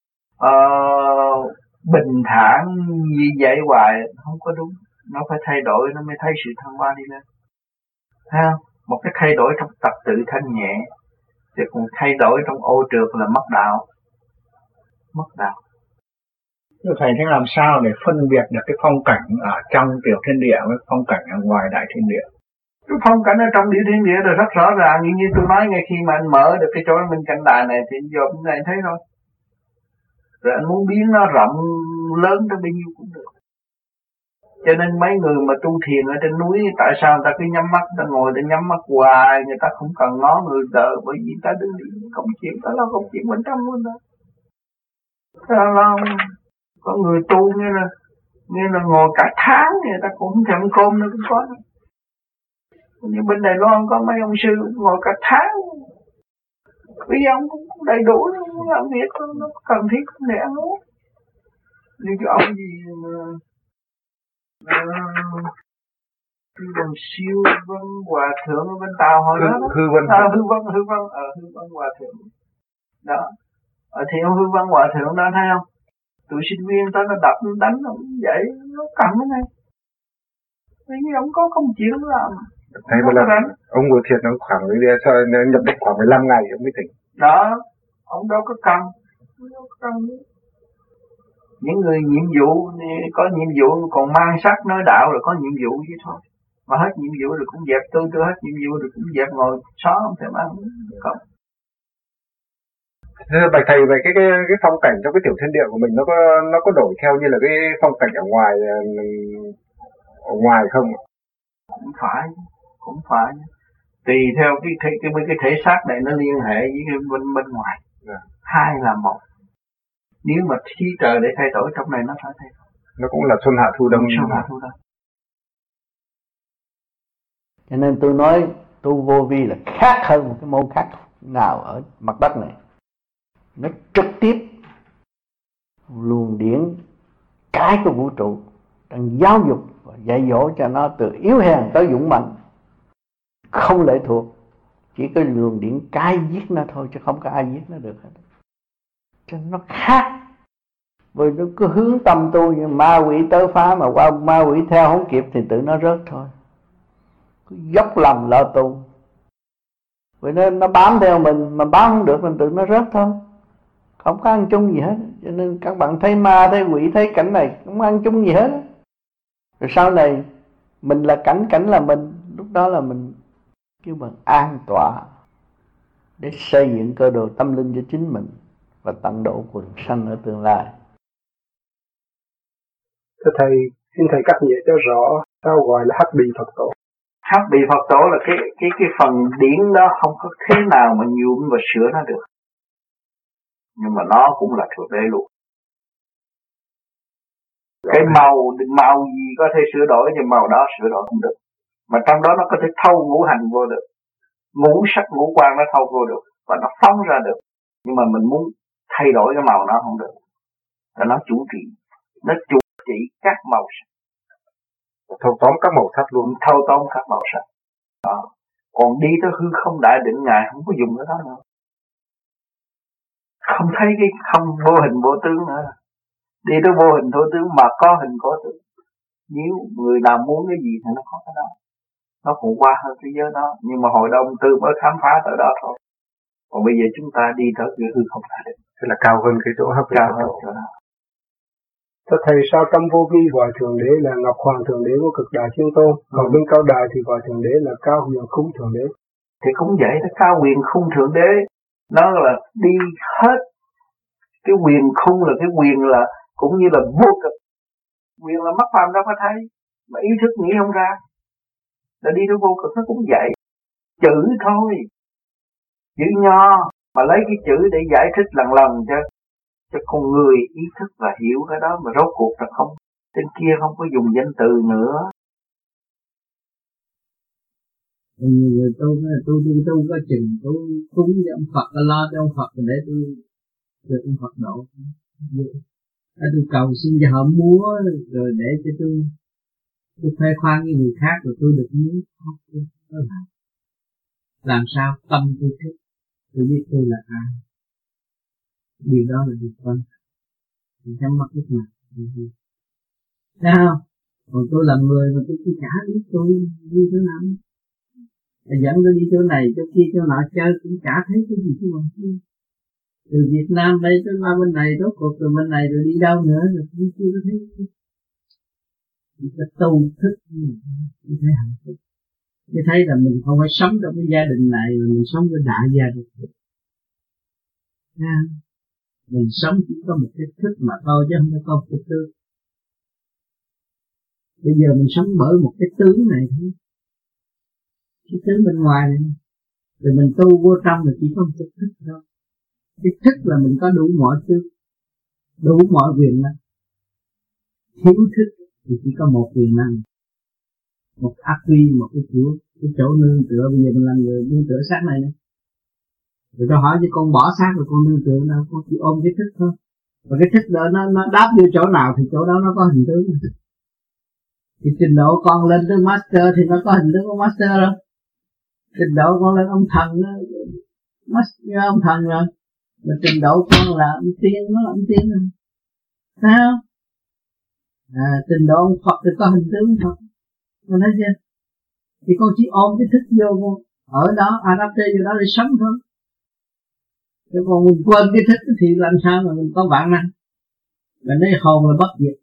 [SPEAKER 5] bình thản như vậy hoài không có đúng. Nó phải thay đổi nó mới thấy sự thăng hoa đi lên. Thấy không? Một cái thay đổi trong trật tự thanh nhẹ, thì còn thay đổi trong ô trượt là mất đạo. Mất đạo.
[SPEAKER 11] Thầy thế làm sao để phân biệt được cái phong cảnh ở trong tiểu thiên địa với phong cảnh ở ngoài đại thiên địa?
[SPEAKER 5] Cái phong cảnh ở trong tiểu thiên địa là rất rõ ràng, như tôi nói ngay khi mà anh mở được cái chỗ bên cạnh đài này thì giờ bên này thấy rồi. Rồi anh muốn biến nó rộng lớn tới bao nhiêu cũng được. Cho nên mấy người mà tu thiền ở trên núi, tại sao người ta cứ nhắm mắt, người ta ngồi người ta nhắm mắt hoài, người ta không cần ngó người đời, bởi vì người ta đứng đi công chuyện, ta lo công chuyện bên trong luôn đó. Sao lo? Có người tu như là ngồi cả tháng, người ta cũng không thèm cơm nữa cũng có. Như bên Đài Loan có mấy ông sư ngồi cả tháng, bây giờ ông cũng đầy đủ, làm việc nó cần thiết để ăn uống. Như cái ông gì mà siêu vân hòa thượng ở bên Tàu hồi đó. Hư vân hòa thượng đó. Ở thì ông hư vân hòa thượng đó thấy không? Tụi sinh viên tới nó đập nó đánh nó vậy, nó cầm cái này. Bởi vì ông có công chuyện làm.
[SPEAKER 11] Thấy một lần ông ngồi thiền nó khoảng sao nhập định khoảng 15 ngày ông mới tỉnh.
[SPEAKER 5] Đó, ông đâu có cầm. Những người nhiệm vụ có nhiệm vụ còn mang sắc nói đạo là có nhiệm vụ chứ thôi. Mà hết nhiệm vụ rồi cũng dẹp tôi hết nhiệm vụ rồi cũng dẹp ngồi xó không thể ăn không.
[SPEAKER 11] Thế bạch thầy về cái phong cảnh trong cái tiểu thiên địa của mình nó có đổi theo như là cái phong cảnh ở ngoài không?
[SPEAKER 5] Cũng phải. Tùy theo cái thể xác này nó liên hệ với cái bên ngoài. Hai là một. Nếu mà khí trời để thay đổi trong này nó phải thay đổi.
[SPEAKER 11] Nó cũng là xuân hạ thu đông.
[SPEAKER 2] Cho nên tôi nói tu vô vi là khác hơn một cái môn khác nào ở mặt đất này. Nó trực tiếp luồng điển cái của vũ trụ đang giáo dục và dạy dỗ cho nó từ yếu hèn tới dũng mạnh, không lệ thuộc, chỉ có luồng điển cái giết nó thôi chứ không có ai giết nó được hết. Cho nên nó khác Vì nó cứ hướng tâm tu, nhưng ma quỷ tới phá mà qua ma quỷ theo không kịp thì tự nó rớt thôi. Cứ dốc lòng lo tu. Vì nó bám theo mình, mà bám không được mình tự nó rớt thôi. Không có ăn chung gì hết. Cho nên các bạn thấy ma, thấy quỷ, thấy cảnh này không ăn chung gì hết. Rồi sau này mình là cảnh, cảnh là mình. Lúc đó là mình kêu bằng an tọa để xây dựng cơ đồ tâm linh cho chính mình và tận độ quần sanh ở tương lai.
[SPEAKER 10] Thưa Thầy, xin Thầy cắt nghĩa cho rõ sao gọi là hắc bì Phật tổ.
[SPEAKER 5] Hắc bì Phật tổ là cái phần điển đó không có thế nào mà nhuộm và sửa nó được. Nhưng mà nó cũng là thượng đế luôn. Cái màu gì có thể sửa đổi, nhưng màu đó sửa đổi không được. Mà trong đó nó có thể thâu ngũ hành vô được, ngũ sắc ngũ quan nó thâu vô được, và nó phóng ra được. Nhưng mà mình muốn thay đổi cái màu nó không được. Và nó chủ trị, nó chủ trị các màu sắc,
[SPEAKER 10] thâu tóm các màu sắc luôn.
[SPEAKER 5] Thâu tóm các màu sắc đó. Còn đi tới hư không đại định, Ngài không có dùng cái đó nữa. Không thấy cái không vô hình vô tướng nữa. Đi tới vô hình vô tướng mà có hình có tướng. Nếu người nào muốn cái gì thì nó có cái đó. Nó cũng qua hơn thế giới đó. Nhưng mà hồi đó ông Tư mới khám phá tới đó thôi. Còn bây giờ chúng ta đi tới cái hư không đại định.
[SPEAKER 10] Thế là cao hơn cái chỗ hấp
[SPEAKER 5] cao hơn chỗ đó.
[SPEAKER 10] Thưa Thầy, sao trong vô vi gọi Thượng Đế là Ngọc Hoàng Thượng Đế của Cực Đại Thiên Tôn, còn bên Cao Đài thì gọi Thượng Đế là Cao Huyền Khung Thượng Đế?
[SPEAKER 5] Thì cũng vậy đó, Cao Huyền Khung Thượng Đế nó là đi hết. Cái quyền khung là cái quyền là cũng như là vô cực. Quyền là mắt phàm đâu có thấy, mà ý thức nghĩ không ra. Là đi tới vô cực nó cũng vậy. Chữ thôi, chữ nho mà lấy cái chữ để giải thích lần cho con người ý thức và hiểu cái đó, mà rốt cuộc là không, trên kia không có dùng danh từ nữa.
[SPEAKER 12] Nhiều người tôi có chừng tôi cúng cho ông Phật, lo cho ông Phật để tôi được ông Phật độ. Tôi cầu xin cho họ múa rồi để cho tôi khoe khoang với người khác rồi tôi được múa. Làm sao tâm tôi thích, tôi biết tôi là ai. Điều đó là điều quan trọng. Mình nhắm mắt lúc nào. Sao? Còn tôi làm người mà tôi chả biết tôi đi chỗ nào. Dẫn tôi đi chỗ này, chỗ kia, chỗ nọ chơi cũng chả thấy cái gì chứ còn chứ. Từ Việt Nam đây tới qua bên này, rốt cuộc từ bên này rồi đi đâu nữa rồi cũng chưa có thấy. Mình phải tu thức, mình thấy hạnh phúc. Để thấy là mình không phải sống trong cái gia đình này, mà mình sống với đại gia đình. Mình sống chỉ có một cái thức mà thôi chứ không có một cái tướng. Bây giờ mình sống bởi một cái tướng này thôi. Cái tướng bên ngoài này. Rồi mình tu vô trong là chỉ có một cái thức thôi. Cái thức là mình có đủ mọi thứ, đủ mọi quyền năng. Thiếu thức thì chỉ có một quyền năng, một ác quy, một cái chỗ nương tựa. Bây giờ mình làm người nương tựa xác này nè. Rồi tôi hỏi chứ con bỏ xác rồi con nương tựa đâu, con chỉ ôm cái thức thôi. Và cái thức đó nó đáp vô chỗ nào thì chỗ đó nó có hình tướng. Thì trình độ con lên tới master thì nó có hình tướng của master đâu. Trình độ con lên ông thần nó như ông thần rồi. Mà trình độ con là ông tiên, nó là ông tiên rồi. Sao? Trình độ ông Phật thì có hình tướng Phật. Con thấy chưa? Thì con chỉ ôm cái thức vô con ở đó, adapte vô đó để sống thôi. Chứ còn mình quên cái thức thì làm sao mà mình có bản năng. Mình nói hồn là bất diệt.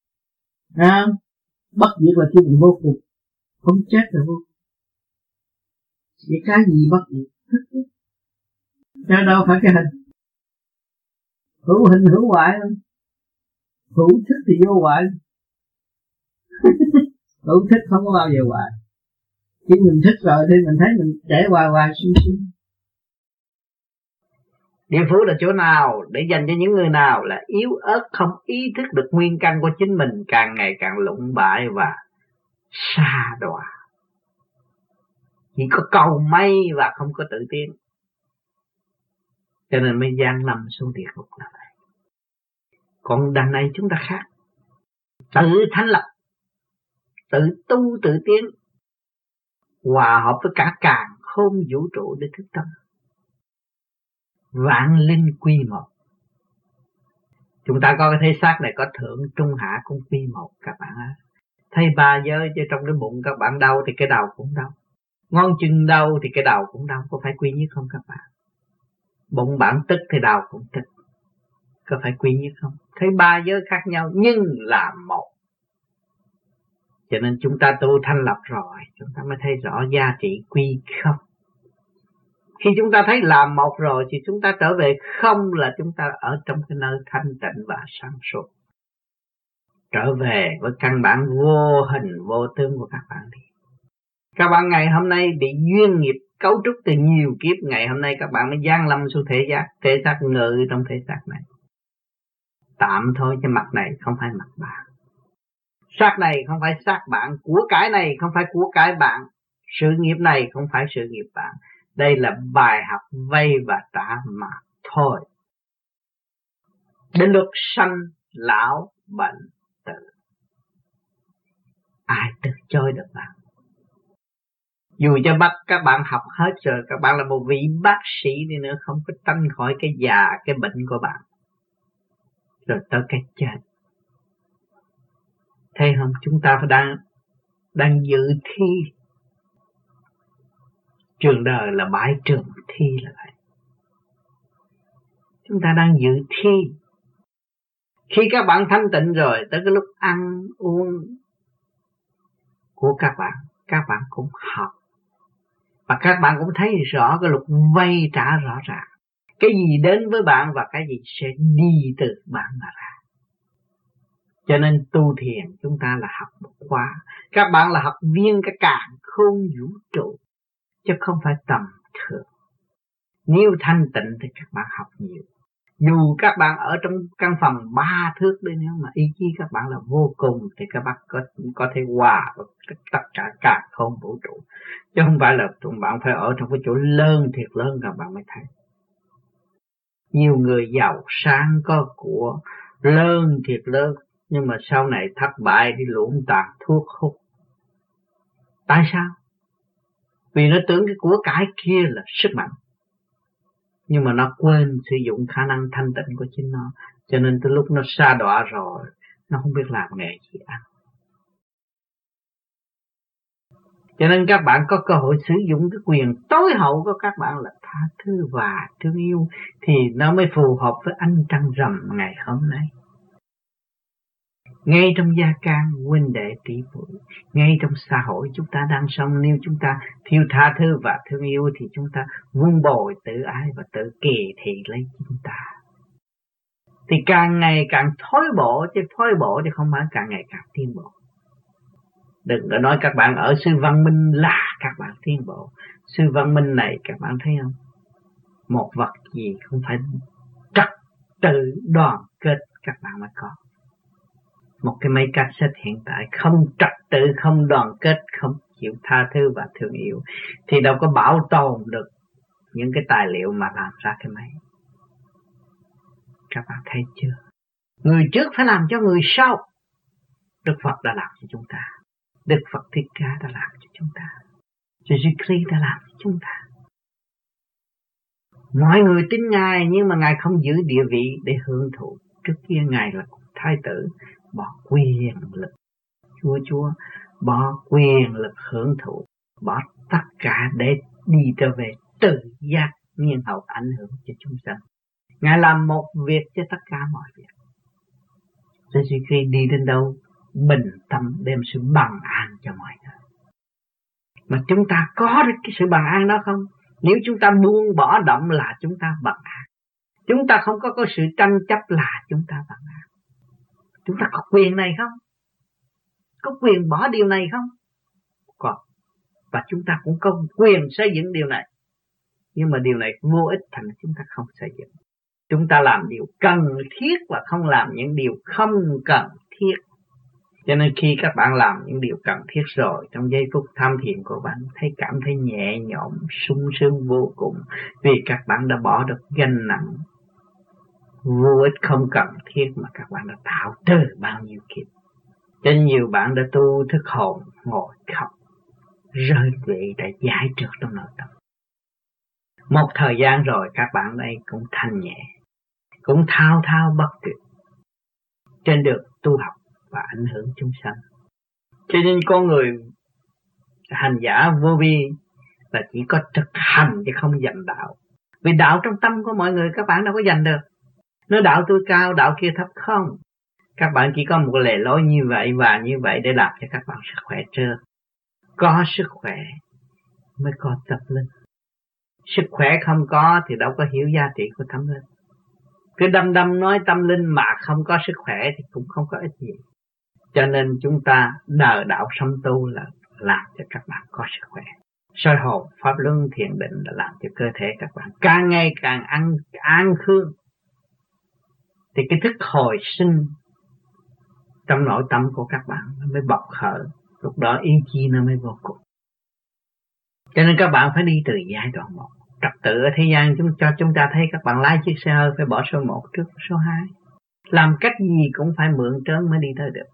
[SPEAKER 12] Bất diệt là cái vô cùng, không chết là vô cùng. Cái gì bất diệt? Thức chứ. Chứ đâu phải cái hình. Hữu hình hữu hoại không? Hữu thức thì vô hoại. Hữu thức không có bao giờ hoại. Khi mình thích rồi thì mình thấy mình trẻ hoài sung sung.
[SPEAKER 5] Địa phủ là chỗ nào để dành cho những người nào là yếu ớt, không ý thức được nguyên căn của chính mình, càng ngày càng lụng bại và sa đọa. Chỉ có cầu may và không có tự tiến. Cho nên mới giáng lâm xuống địa ngục là vậy. Còn đằng này chúng ta khác. Tự thành lập, tự tu tự tiến, hòa hợp với cả càn khôn vũ trụ để thức tâm. Vạn linh quy một.
[SPEAKER 12] Chúng ta có cái thể xác này có thượng trung hạ cũng quy một các bạn ạ. Thấy ba giới chứ trong cái bụng các bạn đau thì cái đầu cũng đau. Ngón chân đau thì cái đầu cũng đau, có phải quy nhất không các bạn? Bụng bạn tức thì đầu cũng tức, có phải quy nhất không? Thấy ba giới khác nhau nhưng là một. Cho nên chúng ta tu thanh lập rồi, chúng ta mới thấy rõ giá trị quy không. Khi chúng ta thấy làm một rồi thì chúng ta trở về không, là chúng ta ở trong cái nơi thanh tịnh và sáng suốt. Trở về với căn bản vô hình vô tướng của các bạn đi. Các bạn ngày hôm nay bị duyên nghiệp cấu trúc từ nhiều kiếp, ngày hôm nay các bạn mới giáng lâm xuống thể xác ngự trong thể xác này. Tạm thôi, cái mặt này không phải mặt bạn. Xác này không phải xác bạn, của cải này không phải của cải bạn, sự nghiệp này không phải sự nghiệp bạn. Đây là bài học vay và trả mà thôi. Đến luật sanh, lão, bệnh, tử, ai từ chối được bạn? Dù cho bắt các bạn học hết rồi, các bạn là một vị bác sĩ đi nữa, không có tránh khỏi cái già, cái bệnh của bạn. Rồi tới cái chết. Thấy không? Chúng ta đang dự thi. Trường đời là bãi trường thi là vậy. Chúng ta đang dự thi. Khi các bạn thanh tịnh rồi, tới cái lúc ăn uống của các bạn cũng học. Và các bạn cũng thấy rõ cái luật vay trả rõ ràng. Cái gì đến với bạn và cái gì sẽ đi từ bạn mà ra. Cho nên tu thiền chúng ta là học một khóa. Các bạn là học viên cái càn khôn vũ trụ, chứ không phải tầm thường. Nếu thanh tịnh thì các bạn học nhiều. Dù các bạn ở trong căn phòng 3 thước đấy, nếu mà ý chí các bạn là vô cùng thì các bạn có thể hòa với tất cả càn khôn vũ trụ. Chứ không phải là tụi bạn phải ở trong cái chỗ lớn thiệt lớn các bạn mới thấy. Nhiều người giàu sang có của lớn thiệt lớn, nhưng mà sau này thất bại đi lũng tàn thuốc hút. Tại sao? Vì nó tưởng cái của cải kia là sức mạnh, nhưng mà nó quên sử dụng khả năng thanh tịnh của chính nó. Cho nên từ lúc nó sa đọa rồi, nó không biết làm nghề gì ăn. Cho nên các bạn có cơ hội sử dụng cái quyền tối hậu của các bạn là tha thứ và thương yêu, thì nó mới phù hợp với ánh trăng rằm ngày hôm nay. Ngay trong gia can huynh đệ tỷ muội, ngay trong xã hội chúng ta đang sống, nếu chúng ta thiếu tha thứ và thương yêu thì chúng ta vun bồi tự ái và tự kỳ thị lấy chúng ta. Thì càng ngày càng thối bộ chứ không phải càng ngày càng tiến bộ. Đừng có nói các bạn ở sư văn minh là các bạn tiến bộ. Sư văn minh này các bạn thấy không? Một vật gì không phải trật tự đoàn kết các bạn mới có. Một cái máy cassette hiện tại không trật tự, không đoàn kết, không chịu tha thứ và thương yêu thì đâu có bảo tồn được những cái tài liệu mà làm ra cái máy. Các bạn thấy chưa? Người trước phải làm cho người sau. Đức Phật đã làm cho chúng ta, Đức Phật Thích Ca đã làm cho chúng ta, Jesus Christ đã làm cho chúng ta. Mọi người tin Ngài nhưng mà Ngài không giữ địa vị để hưởng thụ. Trước kia Ngài là thái tử, bỏ quyền lực chúa, bỏ quyền lực hưởng thụ, bỏ tất cả để đi trở về tự giác nhiên hậu ảnh hưởng cho chúng sanh. Ngài làm một việc cho tất cả mọi việc. Jesus Christ đi đến đâu bình tâm đem sự bằng an cho mọi người. Mà chúng ta có được cái sự bằng an đó không? Nếu chúng ta buông bỏ động là chúng ta bằng an. Chúng ta không có sự tranh chấp là chúng ta bằng an. Chúng ta có quyền này không? Có quyền bỏ điều này không? Có. Và chúng ta cũng có quyền xây dựng điều này. Nhưng mà điều này vô ích thành chúng ta không xây dựng. Chúng ta làm điều cần thiết và không làm những điều không cần thiết. Cho nên khi các bạn làm những điều cần thiết rồi, trong giây phút tham thiền của bạn cảm thấy nhẹ nhõm, sung sướng vô cùng. Vì các bạn đã bỏ được gánh nặng vô ích không cần thiết mà các bạn đã tạo từ bao nhiêu kiếp. Cho nhiều bạn đã tu thức hồn, ngồi khóc, rơi lệ để giải trượt trong nội tâm. Một thời gian rồi các bạn đây cũng thanh nhẹ, cũng thao thao bất tuyệt. trên đường tu học và ảnh hưởng chúng sanh. Cho nên con người hành giả vô vi là chỉ có thực hành chứ không giành đạo. Vì đạo trong tâm của mọi người các bạn đâu có giành được. Nói đạo tôi cao, đạo kia thấp không. Các bạn chỉ có một lề lối như vậy và như vậy để làm cho các bạn sức khỏe trơn. Có sức khỏe mới có tâm linh. Sức khỏe không có thì đâu có hiểu giá trị của tâm linh. Cứ đâm nói tâm linh mà không có sức khỏe thì cũng không có ích gì. Cho nên chúng ta đời đạo sống tu là làm cho các bạn có sức khỏe. Soi hồn, pháp luân, thiền định là làm cho cơ thể các bạn càng ngày càng an khương. Thì cái thức hồi sinh trong nội tâm của các bạn mới bộc khởi. Lúc đó ý chí nó mới vô cùng. Cho nên các bạn phải đi từ giai đoạn 1. Trật tự ở thế gian chúng ta thấy các bạn lái chiếc xe hơi phải bỏ số 1 trước số 2. Làm cách gì cũng phải mượn trớn mới đi tới được.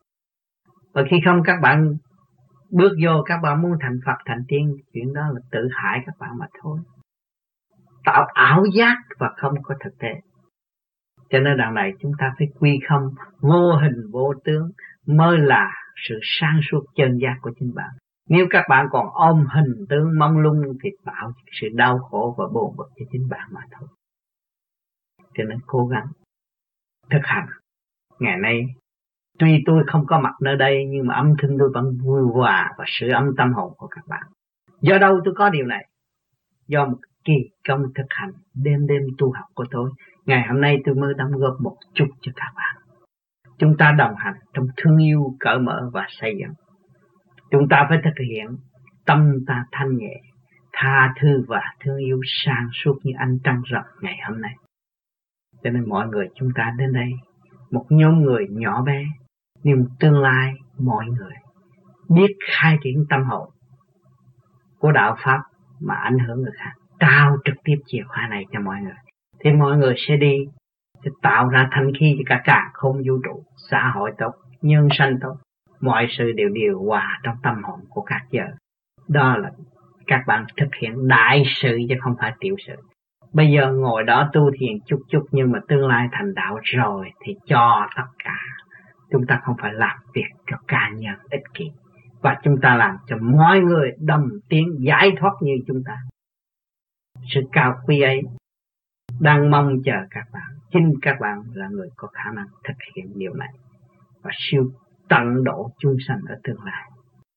[SPEAKER 12] Và khi không các bạn bước vô, các bạn muốn thành Phật thành tiên, chuyện đó là tự hại các bạn mà thôi. Tạo ảo giác và không có thực tế. Cho nên đằng này chúng ta phải quy không, vô hình vô tướng mới là sự sáng suốt chân giác của chính bạn. Nếu các bạn còn ôm hình tướng mông lung thì tạo sự đau khổ và buồn bực cho chính bạn mà thôi. Cho nên cố gắng thực hành. Ngày nay tuy tôi không có mặt nơi đây nhưng mà âm thanh tôi vẫn vui hòa và sưởi ấm tâm hồn của các bạn. Do đâu tôi có điều này? Do một kỳ công thực hành đêm tu học của tôi. Ngày hôm nay tôi mới đóng góp một chút cho các bạn. Chúng ta đồng hành trong thương yêu, cởi mở và xây dựng. Chúng ta phải thực hiện tâm ta thanh nhẹ, tha thứ và thương yêu sang suốt như ánh trăng rộng ngày hôm nay. Cho nên mọi người chúng ta đến đây, một nhóm người nhỏ bé, nhưng tương lai mọi người biết khai triển tâm hồn của đạo Pháp mà ảnh hưởng người khác, trao trực tiếp chìa khóa này cho mọi người. Thì mọi người sẽ đi, sẽ tạo ra thanh khí cho cả càn khôn vũ trụ, xã hội tốt, nhân sanh tốt. Mọi sự đều điều hòa trong tâm hồn của các giờ. Đó là các bạn thực hiện đại sự chứ không phải tiểu sự. Bây giờ ngồi đó tu thiền chút nhưng mà tương lai thành đạo rồi thì cho tất cả. Chúng ta không phải làm việc cho cá nhân ích kỷ. Và chúng ta làm cho mọi người đồng tiến giải thoát như chúng ta. Sự cao quý ấy đang mong chờ các bạn. Chính các bạn là người có khả năng thực hiện điều này. Và siêu tận độ chúng sanh ở tương lai.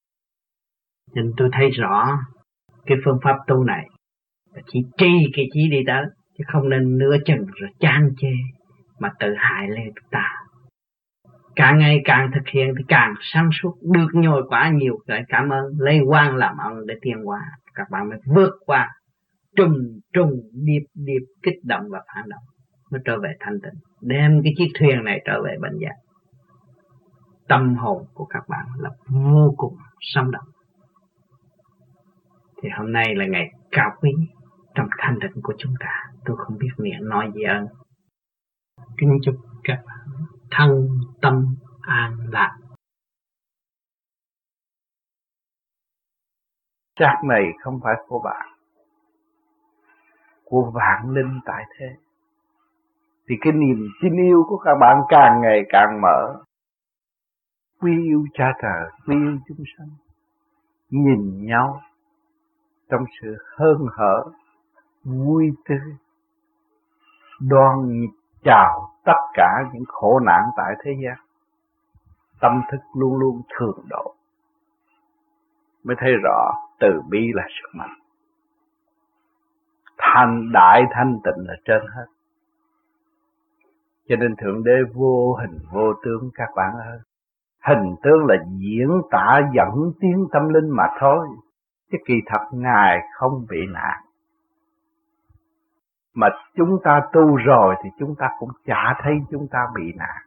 [SPEAKER 12] Nên tôi thấy rõ cái phương pháp tu này chỉ tri cái chí đi tới, chứ không nên nửa chừng rồi chán chê mà tự hại lên ta. Càng ngày càng thực hiện thì càng sáng suốt, được nhồi quả nhiều. Cảm ơn, lấy quan làm ơn để tiến hóa. Các bạn mới vượt qua trùng điệp kích động và phản động mới trở về thanh tịnh, đem cái chiếc thuyền này trở về bên giác. Tâm hồn của các bạn là vô cùng sống động. Thì hôm nay là ngày cao quý trong thanh tịnh của chúng ta. Tôi không biết miệng nói gì ơn. Kính chúc các bạn thân tâm an lạc.
[SPEAKER 7] Giác này không phải của bạn, của vạn linh tại thế. Thì cái niềm tin yêu của các bạn càng ngày càng mở. Quý yêu cha trời, quý yêu chúng sanh, nhìn nhau trong sự hớn hở, vui tươi, đoan chào tất cả những khổ nạn tại thế gian. Tâm thức luôn luôn thường độ, mới thấy rõ từ bi là sức mạnh. Đại thanh tịnh là trên hết. Cho nên Thượng Đế vô hình vô tướng các bạn ơi. Hình tướng là diễn tả dẫn tiến tâm linh mà thôi. Chứ kỳ thật Ngài không bị nạn. Mà chúng ta tu rồi thì chúng ta cũng chả thấy chúng ta bị nạn.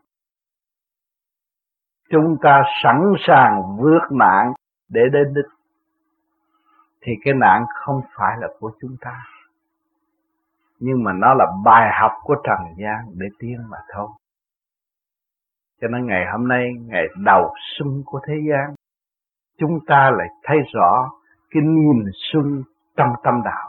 [SPEAKER 7] Chúng ta sẵn sàng vượt nạn để đến đích. Thì cái nạn không phải là của chúng ta. Nhưng mà nó là bài học của trần gian để tiến mà thôi. Cho nên ngày hôm nay, ngày đầu xuân của thế gian, chúng ta lại thấy rõ cái niềm xuân trong tâm đạo.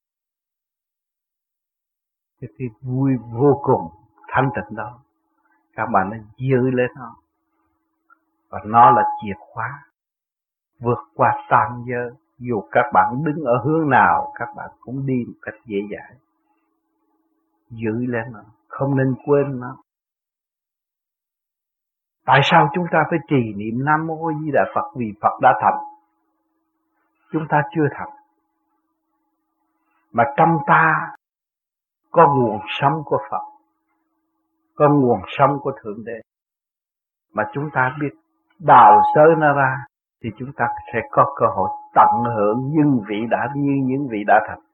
[SPEAKER 7] Cái vui vô cùng thanh tịnh đó. các bạn nên giữ lên nó. Và nó là chìa khóa vượt qua tam giới. Dù các bạn đứng ở hướng nào, các bạn cũng đi một cách dễ dãi. Giữ lên nó, không nên quên nó. Tại sao chúng ta phải trì niệm Nam Mô Di Đà Phật? Vì Phật đã thành, chúng ta chưa thành. Mà trong ta có nguồn sống của Phật, có nguồn sống của Thượng Đế. Mà chúng ta biết đào xới nó ra, thì chúng ta sẽ có cơ hội tận hưởng những vị đã thành.